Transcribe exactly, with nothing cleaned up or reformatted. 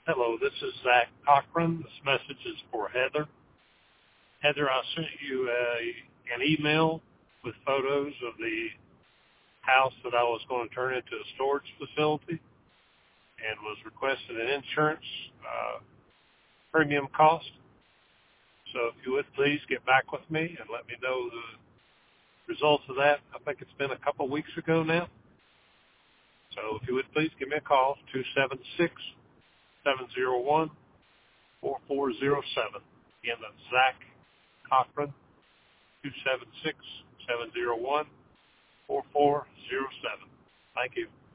Hello, this is Zach Cochran. This message is for Heather. Heather, I sent you a, an email with photos of the house that I was going to turn into a storage facility and was requesting an insurance uh, premium cost. So if you would please get back with me and let me know the results of that. I think it's been a couple weeks ago now. So if you would please give me a call, two seven six, seven zero one, four four zero seven. Again, that's Zach Cochran, two seven six, seven zero one, four four zero seven. Thank you.